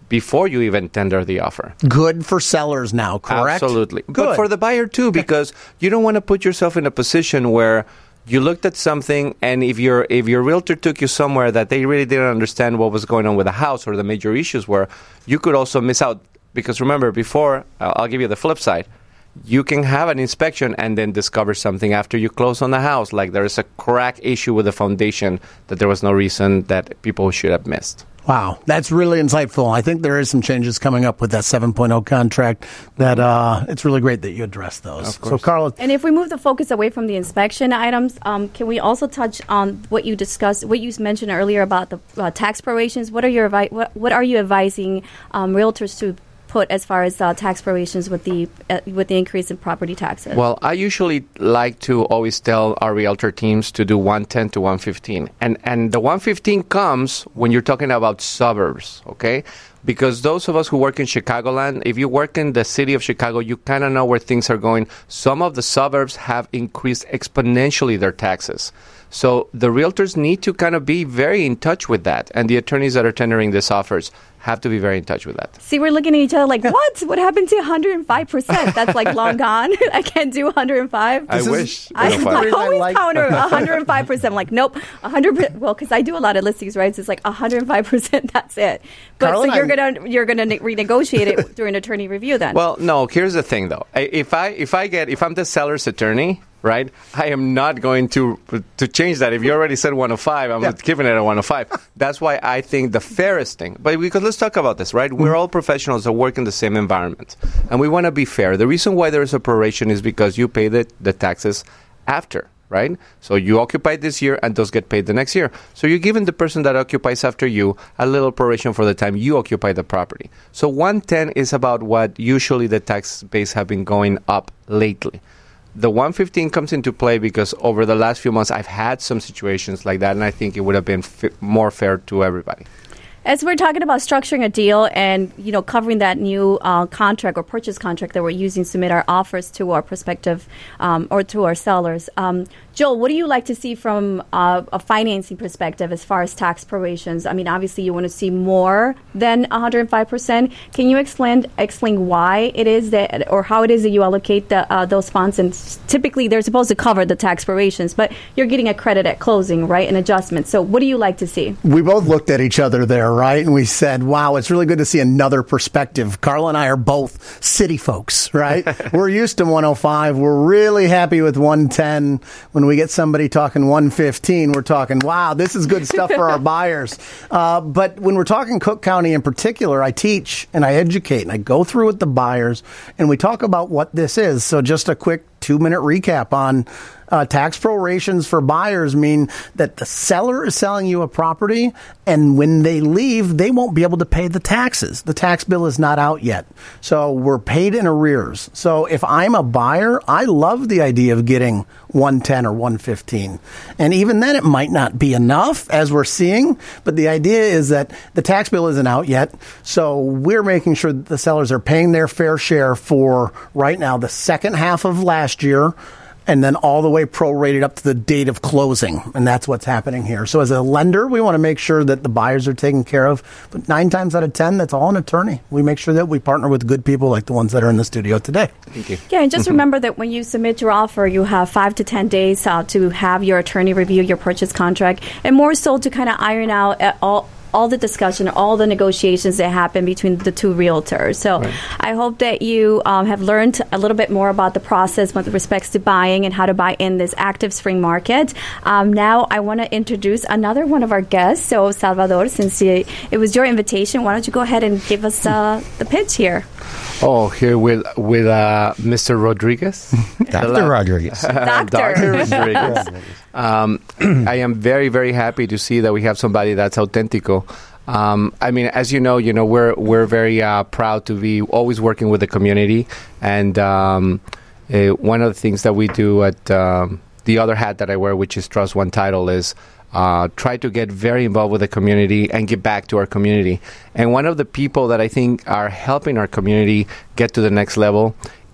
before you even tender the offer. Good for sellers now, correct? Absolutely. Good. But for the buyer too, because you don't want to put yourself in a position where you looked at something, and if your if your realtor took you somewhere that they really didn't understand what was going on with the house or the major issues were, you could also miss out. Because remember, before, uh, I'll give you the flip side. You can have an inspection and then discover something after you close on the house, like there is a crack issue with the foundation that there was no reason that people should have missed. Wow, that's really insightful. I think there is some changes coming up with that seven point oh contract that uh, it's really great that you address those. So, Carla. And if we move the focus away from the inspection items, um, can we also touch on what you discussed, what you mentioned earlier about the uh, tax prorations? What are your advi- what, what are you advising um, realtors to put as far as uh, tax prorations with the uh, with the increase in property taxes? Well, I usually like to always tell our realtor teams to do one ten to one fifteen. And and the one fifteen comes when you're talking about suburbs, okay? Because those of us who work in Chicagoland, if you work in the city of Chicago, you kind of know where things are going. Some of the suburbs have increased exponentially their taxes. So the realtors need to kind of be very in touch with that. And the attorneys that are tendering these offers have to be very in touch with that. See, we're looking at each other like, what? What happened to one hundred five percent? That's like long gone. I can't do one hundred five. I This is- wish. I, That's the I reason I always like- counter one hundred five percent. I'm like, nope, one hundred percent. Well, because I do a lot of listings, right? So it's like one hundred five percent, that's it. But Carla, so you're I'm- going to you're gonna ne- renegotiate it during attorney review then? Well, no, here's the thing, though. I- If I if I get if I'm the seller's attorney, right, I am not going to to change that. If you already said one oh five, I'm Yeah. giving it a one oh five. That's why I think the fairest thing. But because let's talk about this, right? We're all professionals that work in the same environment, and we want to be fair. The reason why there is a proration is because you pay the, the taxes after, right? So you occupy this year, and those get paid the next year. So you're giving the person that occupies after you a little proration for the time you occupy the property. So one ten is about what usually the tax base have been going up lately. The one fifteen comes into play because over the last few months, I've had some situations like that, and I think it would have been fi- more fair to everybody. As we're talking about structuring a deal and, you know, covering that new uh, contract or purchase contract that we're using to submit our offers to our prospective um, or to our sellers, um, Joel, what do you like to see from uh, a financing perspective as far as tax prorations? I mean, obviously you want to see more than one hundred five percent. Can you explain explain why it is that, or how it is that you allocate the, uh, those funds? And typically they're supposed to cover the tax prorations, but you're getting a credit at closing, right, an adjustment. So what do you like to see? We both looked at each other there, right? And we said, wow, it's really good to see another perspective. Carla and I are both city folks, right? We're used to one oh five. We're really happy with one ten. When we get somebody talking one fifteen, we're talking, wow, this is good stuff for our buyers. Uh, but when we're talking Cook County in particular, I teach and I educate and I go through with the buyers and we talk about what this is. So just a quick two-minute recap on uh, tax prorations for buyers mean that the seller is selling you a property, and when they leave, they won't be able to pay the taxes. The tax bill is not out yet. So we're paid in arrears. So if I'm a buyer, I love the idea of getting one ten or one fifteen. And even then, it might not be enough, as we're seeing, but the idea is that the tax bill isn't out yet. So we're making sure that the sellers are paying their fair share for, right now, the second half of last year, and then all the way prorated up to the date of closing. And that's what's happening here. So as a lender, we want to make sure that the buyers are taken care of. But nine times out of ten, that's all an attorney. We make sure that we partner with good people like the ones that are in the studio today. Thank you. Yeah, and just remember that when you submit your offer, you have five to ten days uh, to have your attorney review your purchase contract, and more so to kind of iron out uh, all all the discussion, all the negotiations that happen between the two realtors. So Right. I hope that you um, have learned a little bit more about the process with respects to buying and how to buy in this active spring market. Um, now I want to introduce another one of our guests. So Salvador, since it, it was your invitation, why don't you go ahead and give us uh, the pitch here? Oh, here with with uh, Mister Rodriguez. Doctor Rodriguez. Doctor. Doctor Rodriguez. Um, I am very, very happy to see that we have somebody that's authentico. Um, I mean, as you know, you know we're we're very uh, proud to be always working with the community, and um, uh, one of the things that we do at um, the other hat that I wear, which is Trust One Title, is uh, try to get very involved with the community and give back to our community. And one of the people that I think are helping our community get to the next level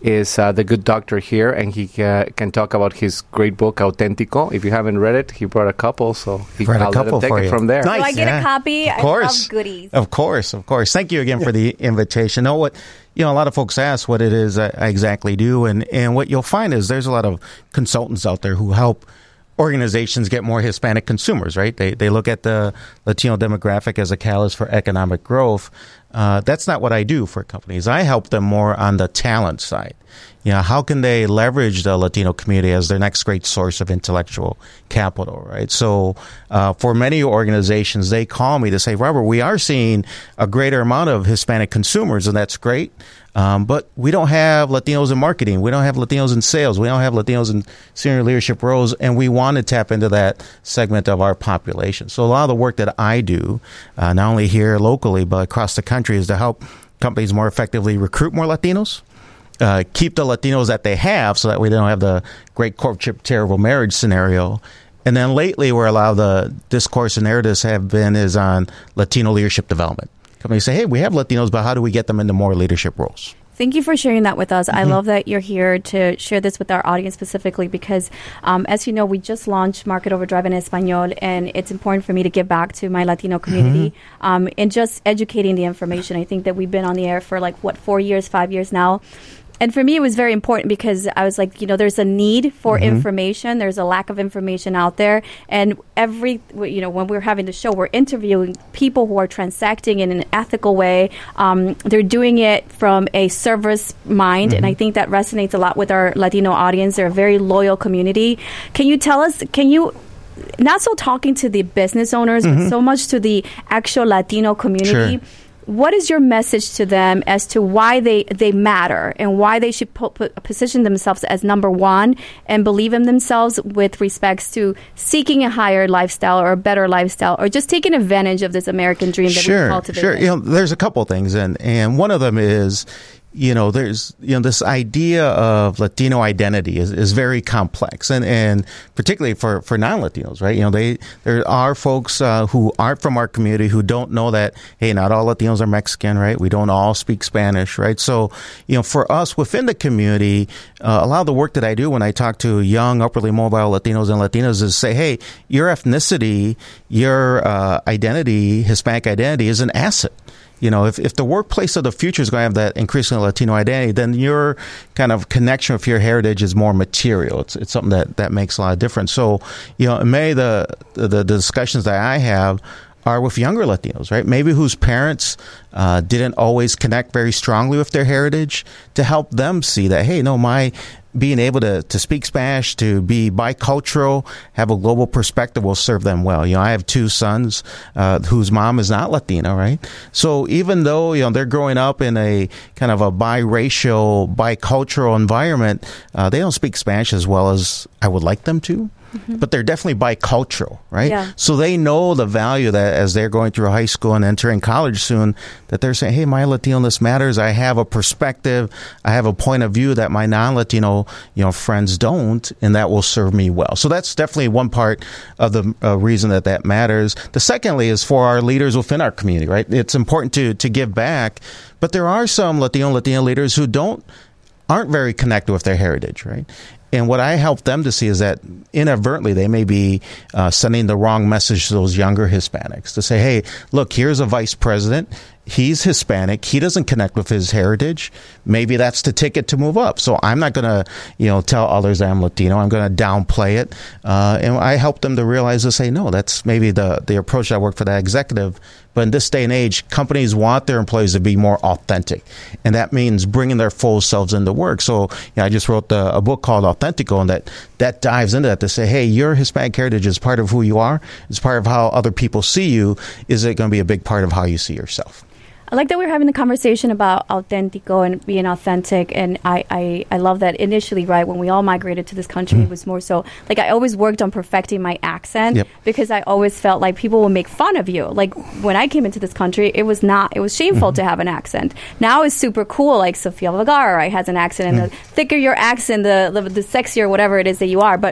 is uh, the good doctor here, and he uh, can talk about his great book, Auténtico. If you haven't read it, he brought a couple, so he, Brought a I'll let couple him take for it you. from there. Nice. Do I get Yeah. a copy? Of I course. love goodies. Of course, of course. Thank you again for the invitation. Know what, you know, a lot of folks ask what it is I, I exactly do, and, and what you'll find is there's a lot of consultants out there who help organizations get more Hispanic consumers, right? They they look at the Latino demographic as a catalyst for economic growth. Uh, that's not what I do for companies. I help them more on the talent side. You know, how can they leverage the Latino community as their next great source of intellectual capital, right? So uh, for many organizations, they call me to say, Robert, we are seeing a greater amount of Hispanic consumers, and that's great. Um, but we don't have Latinos in marketing. We don't have Latinos in sales. We don't have Latinos in senior leadership roles, and we want to tap into that segment of our population. So a lot of the work that I do, uh, not only here locally, but across the country, is to help companies more effectively recruit more Latinos, uh, keep the Latinos that they have so that we don't have the great courtship, terrible marriage scenario. And then lately, where a lot of the discourse and narratives have been is on Latino leadership development. Companies say, hey, we have Latinos, but how do we get them into more leadership roles? Thank you for sharing that with us. Mm-hmm. I love that you're here to share this with our audience specifically because, um, as you know, we just launched Market Overdrive in Espanol, and it's important for me to give back to my Latino community mm-hmm. um, and just educating the information. I think that we've been on the air for like, what, four years, five years now. And for me, it was very important because I was like, you know, there's a need for mm-hmm. information. There's a lack of information out there. And every, you know, when we're having the show, we're interviewing people who are transacting in an ethical way. Um, they're doing it from a service mind. Mm-hmm. And I think that resonates a lot with our Latino audience. They're a very loyal community. Can you tell us, can you, not so talking to the business owners, mm-hmm. but so much to the actual Latino community, sure. What is your message to them as to why they, they matter and why they should po- po- position themselves as number one and believe in themselves with respects to seeking a higher lifestyle or a better lifestyle or just taking advantage of this American dream that sure, we've cultivated? Sure, you know, there's a couple things, and, and one of them is, you know, there's, you know, this idea of Latino identity is, is very complex, and, and particularly for, for non-Latinos, right? You know, they, there are folks uh, who aren't from our community who don't know that, hey, not all Latinos are Mexican, right? We don't all speak Spanish, right? So, you know, for us within the community, uh, a lot of the work that I do when I talk to young, upwardly mobile Latinos and Latinas is say, hey, your ethnicity, your uh, identity, Hispanic identity is an asset. You know, if, if the workplace of the future is going to have that increasingly Latino identity, then your kind of connection with your heritage is more material. It's it's something that, that makes a lot of difference. So, you know, in many of the, the, the discussions that I have are with younger Latinos, right? Maybe whose parents uh, didn't always connect very strongly with their heritage, to help them see that, hey, no, my being able to, to speak Spanish, to be bicultural, have a global perspective will serve them well. You know, I have two sons uh, whose mom is not Latina, right? So even though, you know, they're growing up in a kind of a biracial, bicultural environment, uh, they don't speak Spanish as well as I would like them to. Mm-hmm. But they're definitely bicultural, right? Yeah. So they know the value that as they're going through high school and entering college soon, that they're saying, hey, my Latinoness matters. I have a perspective. I have a point of view that my non-Latino, you know, friends don't, and that will serve me well. So that's definitely one part of the uh, reason that that matters. The secondly is for our leaders within our community, right? It's important to, to give back, but there are some Latino, Latino leaders who don't, aren't very connected with their heritage, right? And what I help them to see is that inadvertently they may be uh, sending the wrong message to those younger Hispanics to say, hey, look, here's a vice president. He's Hispanic. He doesn't connect with his heritage. Maybe that's the ticket to move up. So I'm not going to, you know, tell others that I'm Latino. I'm going to downplay it. Uh, and I help them to realize to say, no, that's maybe the, the approach that worked for that executive. But in this day and age, companies want their employees to be more authentic. And that means bringing their full selves into work. So you know, I just wrote the, a book called Auténtico, and that, that dives into that to say, hey, your Hispanic heritage is part of who you are. It's part of how other people see you. Is it going to be a big part of how you see yourself? I like that we're having the conversation about auténtico and being authentic, and I, I, I love that initially, right, when we all migrated to this country, mm. it was more so, like, I always worked on perfecting my accent, yep. because I always felt like people would make fun of you. Like, when I came into this country, it was not, it was shameful mm-hmm. to have an accent. Now it's super cool, like Sofia Vergara, right, has an accent, and mm. the thicker your accent, the, the, the sexier, whatever it is that you are, but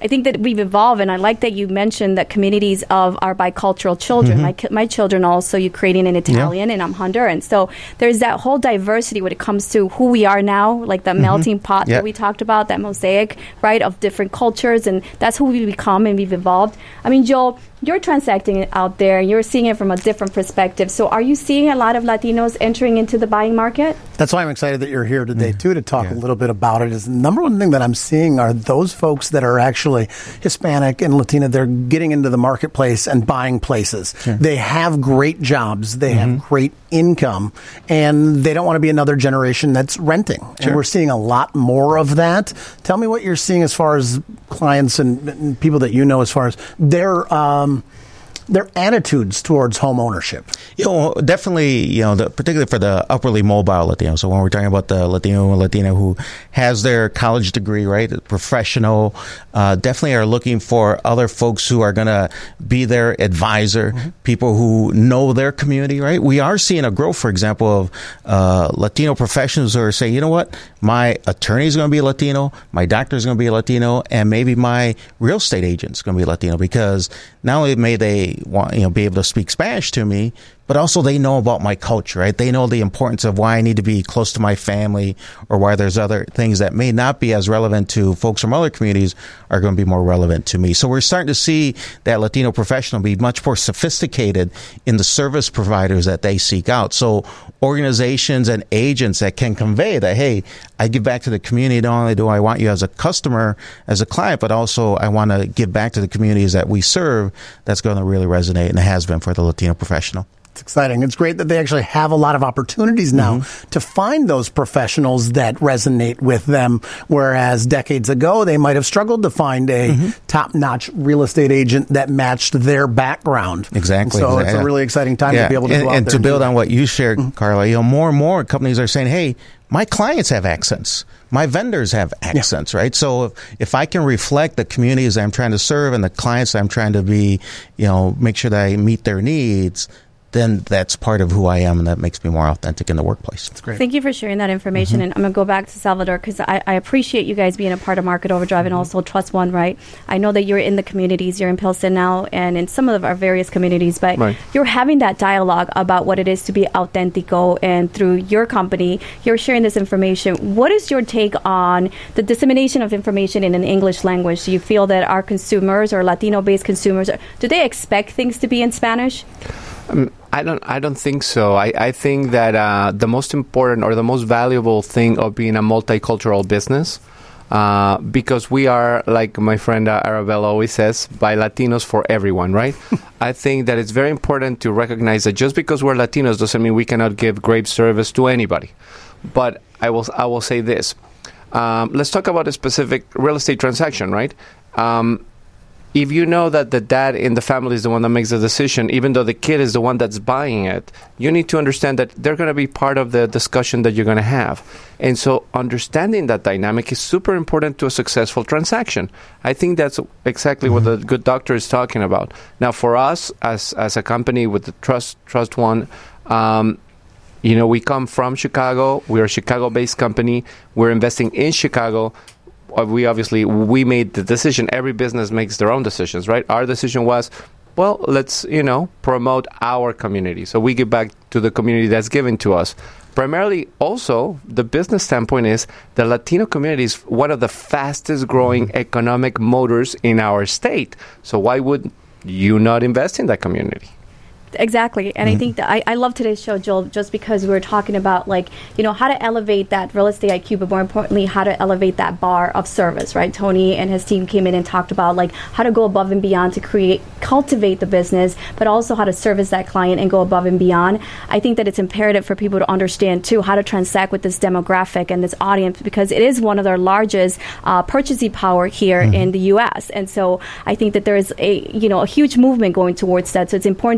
I think that we've evolved, and I like that you mentioned that communities of our bicultural children. Mm-hmm. My ki- my children are also Ukrainian and Italian, yeah. and I'm Honduran. So there's that whole diversity when it comes to who we are now, like the mm-hmm. melting pot yep. that we talked about, that mosaic, right, of different cultures, and that's who we become, and we've evolved. I mean, Joel, you're transacting it out there, and you're seeing it from a different perspective. So are you seeing a lot of Latinos entering into the buying market? That's why I'm excited that you're here today, too, to talk yeah. a little bit about it. Is the number one thing that I'm seeing are those folks that are actually Hispanic and Latina. They're getting into the marketplace and buying places. Sure. They have great jobs. They mm-hmm. have great income, and they don't want to be another generation that's renting. Sure. And we're seeing a lot more of that. Tell me what you're seeing as far as clients and, and people that you know as far as their um, their attitudes towards home ownership. You know, definitely, you know, the, particularly for the upwardly mobile Latino. So when we're talking about the Latino and Latina who has their college degree, right, professional, uh, definitely are looking for other folks who are going to be their advisor, mm-hmm. people who know their community, right? We are seeing a growth, for example, of uh, Latino professionals who are saying, you know what, my attorney is going to be Latino, my doctor is going to be Latino, and maybe my real estate agent is going to be Latino, because not only may they want, you know, be able to speak Spanish to me, but also they know about my culture, right? They know the importance of why I need to be close to my family, or why there's other things that may not be as relevant to folks from other communities are going to be more relevant to me. So we're starting to see that Latino professional be much more sophisticated in the service providers that they seek out. So organizations and agents that can convey that, hey, I give back to the community. Not only do I want you as a customer, as a client, but also I want to give back to the communities that we serve. That's going to really resonate, and it has been for the Latino professional. It's exciting. It's great that they actually have a lot of opportunities now mm-hmm. to find those professionals that resonate with them, whereas decades ago they might have struggled to find a mm-hmm. top-notch real estate agent that matched their background. Exactly. And so exactly. it's a really exciting time yeah. to be able to and, go out and there to and build do on what you shared, mm-hmm. Carla, you know, more and more companies are saying, hey, my clients have accents. My vendors have accents, yeah. right? So if, if I can reflect the communities I'm trying to serve and the clients I'm trying to be, you know, make sure that I meet their needs, then that's part of who I am, and that makes me more authentic in the workplace. That's great. Thank you for sharing that information. Mm-hmm. And I'm going to go back to Salvador, because I, I appreciate you guys being a part of Market Overdrive mm-hmm. and also Trust One, right? I know that you're in the communities. You're in Pilsen now and in some of our various communities, but right. you're having that dialogue about what it is to be authentico, and through your company, you're sharing this information. What is your take on the dissemination of information in an English language? Do you feel that our consumers or Latino-based consumers, do they expect things to be in Spanish? Um, I don't. I don't think so. I, I think that uh, the most important or the most valuable thing of being a multicultural business, uh, because we are, like my friend uh, Arabella always says, by Latinos for everyone, right? I think that it's very important to recognize that just because we're Latinos doesn't mean we cannot give great service to anybody. But I will. I will say this. Um, let's talk about a specific real estate transaction, right? Um, If you know that the dad in the family is the one that makes the decision, even though the kid is the one that's buying it, you need to understand that they're going to be part of the discussion that you're going to have. And so understanding that dynamic is super important to a successful transaction. I think that's exactly mm-hmm. what the good doctor is talking about. Now, for us, as as a company with the Trust Trust One, um, you know, we come from Chicago. We're a Chicago-based company. We're investing in Chicago. We obviously, we made the decision. Every business makes their own decisions, right? Our decision was, well, let's, you know, promote our community. So we give back to the community that's given to us. Primarily, also, the business standpoint is the Latino community is one of the fastest growing economic motors in our state. So why would you not invest in that community? Exactly. And mm-hmm. I think that I, I love today's show, Joel, just because we were talking about, like, you know, how to elevate that real estate I Q, but more importantly, how to elevate that bar of service, right? Tony and his team came in and talked about, like, how to go above and beyond to create, cultivate the business, but also how to service that client and go above and beyond. I think that it's imperative for people to understand, too, how to transact with this demographic and this audience, because it is one of their largest uh, purchasing power here mm-hmm. in the U S. And so I think that there is a, you know, a huge movement going towards that. So it's important to understand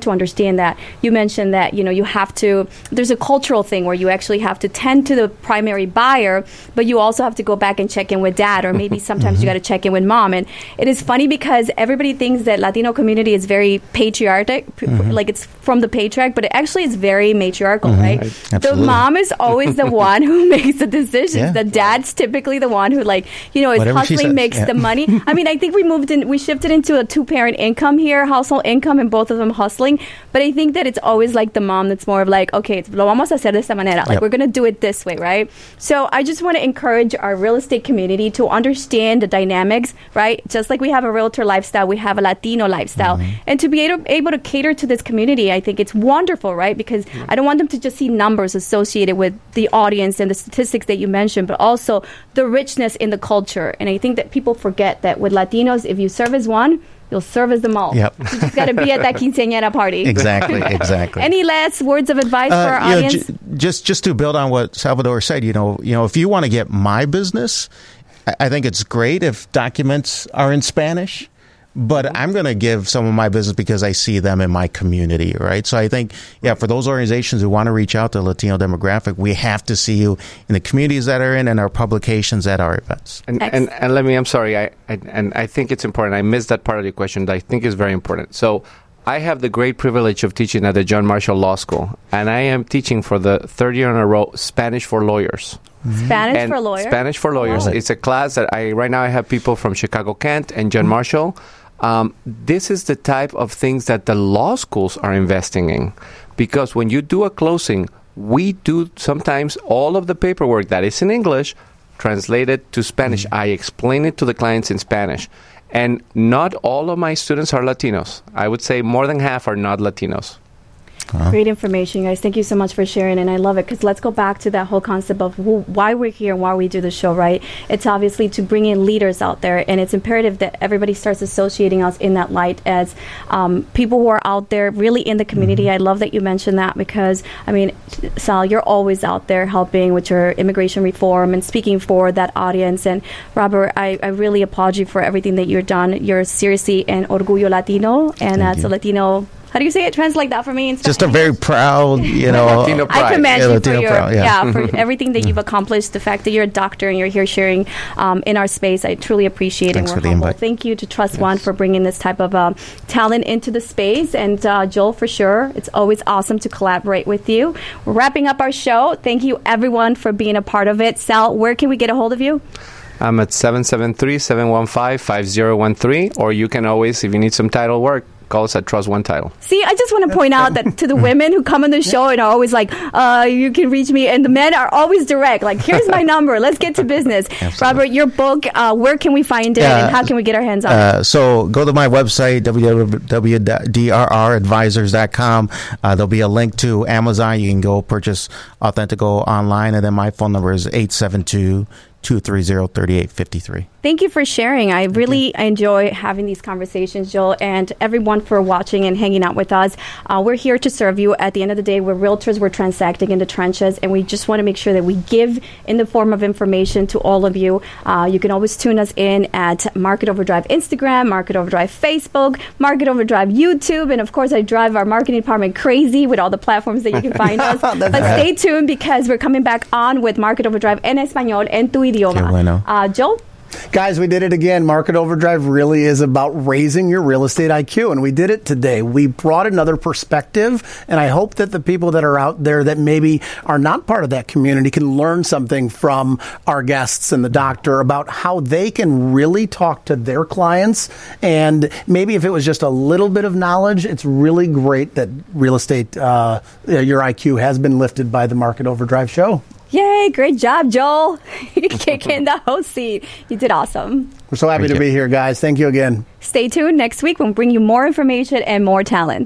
understand that. You mentioned that, you know, you have to, there's a cultural thing where you actually have to tend to the primary buyer, but you also have to go back and check in with dad, or maybe sometimes you got to check in with mom. And it is funny because everybody thinks that Latino community is very patriarchal, mm-hmm. like it's from the patriarch, but it actually is very matriarchal, mm-hmm. right? Absolutely. The mom is always the one who makes the decisions. Yeah. The dad's typically the one who, like, you know, is Whatever she hustling, says. makes Yeah. the money. I mean, I think we moved in, we shifted into a two-parent income here, household income, and both of them hustling. But I think that it's always like the mom that's more of like, okay, lo vamos a hacer de esta manera. Like, Yep. we're going to do it this way, right? So I just want to encourage our real estate community to understand the dynamics, right? Just like we have a realtor lifestyle, we have a Latino lifestyle. Mm-hmm. And to be able, able to cater to this community, I think it's wonderful, right? Because mm-hmm. I don't want them to just see numbers associated with the audience and the statistics that you mentioned, but also the richness in the culture. And I think that people forget that with Latinos, if you service one, you'll service them all. Yep. You just got to be at that quinceañera party. Exactly, exactly. Any last words of advice Uh, for our you know, audience? j- just just to build on what Salvador said, you know, you know, if you want to get my business, I, I think it's great if documents are in Spanish. But I'm going to give some of my business because I see them in my community, right? So I think, yeah, for those organizations who want to reach out to the Latino demographic, we have to see you in the communities that are in and our publications at our events. And, and and let me, I'm sorry, I, I and I think it's important. I missed that part of the question that I think is very important. So I have the great privilege of teaching at the John Marshall Law School, and I am teaching for the third year in a row Spanish for lawyers. Spanish And for lawyers? Spanish for lawyers. Oh. It's a class that I right now I have people from Chicago Kent and John Marshall. Um, this is the type of things that the law schools are investing in, because when you do a closing, we do sometimes all of the paperwork that is in English translated to Spanish. I explain it to the clients in Spanish. And not all of my students are Latinos. I would say more than half are not Latinos. Uh-huh. Great information, guys. Thank you so much for sharing, and I love it, because let's go back to that whole concept of who, why we're here and why we do the show, right? It's obviously to bring in leaders out there, and it's imperative that everybody starts associating us in that light as um, people who are out there really in the community. Mm-hmm. I love that you mentioned that, because, I mean, Sal, you're always out there helping with your immigration reform and speaking for that audience. And Robert, I, I really applaud you for everything that you've done. You're seriously an Orgullo Latino, and Thank as you. a Latino, how do you say it? Translate that for me. In Just a very proud, you know. Latino pride. I commend Yeah, you Latino for your proud, yeah. yeah. for everything that you've accomplished. The fact that you're a doctor and you're here sharing um, in our space, I truly appreciate Thanks it. for We're the humble. invite. Thank you to Trust One for bringing this type of uh, talent into the space, and uh, Joel, for sure. It's always awesome to collaborate with you. We're wrapping up our show. Thank you, everyone, for being a part of it. Sal, where can we get a hold of you? I'm at seven seven three, seven one five, five zero one three, or you can always, if you need some title work, call us at Trust One Title. See, I just want to point out that to the women who come on the show and are always like, uh, you can reach me, and the men are always direct. Like, here's my number. Let's get to business. Absolutely. Robert, your book, uh, where can we find it, Yeah, and how can we get our hands on it? Uh, so go to my website, w w w dot d r r advisors dot com. Uh, there'll be a link to Amazon. You can go purchase Authentico online. And then my phone number is eight seven two, two three zero, three eight five three. Thank you for sharing. I really enjoy having these conversations, Joel, and everyone for watching and hanging out with us. Uh, we're here to serve you. At the end of the day, we're realtors. We're transacting in the trenches, and we just want to make sure that we give in the form of information to all of you. Uh, you can always tune us in at Market Overdrive Instagram, Market Overdrive Facebook, Market Overdrive YouTube, and of course, I drive our marketing department crazy with all the platforms that you can find us. But stay tuned, because we're coming back on with Market Overdrive en español, en tu idioma. Qué bueno. Uh, Joel? Guys, we did it again. Market Overdrive really is about raising your real estate I Q, and we did it today. We brought another perspective, and I hope that the people that are out there that maybe are not part of that community can learn something from our guests and the doctor about how they can really talk to their clients. And maybe if it was just a little bit of knowledge, it's really great that real estate, uh, your I Q has been lifted by the Market Overdrive show. Yay, great job, Joel. Kick in the host seat. You did awesome. We're so happy Thank to you. be here, guys. Thank you again. Stay tuned next week when we bring you more information and more talent.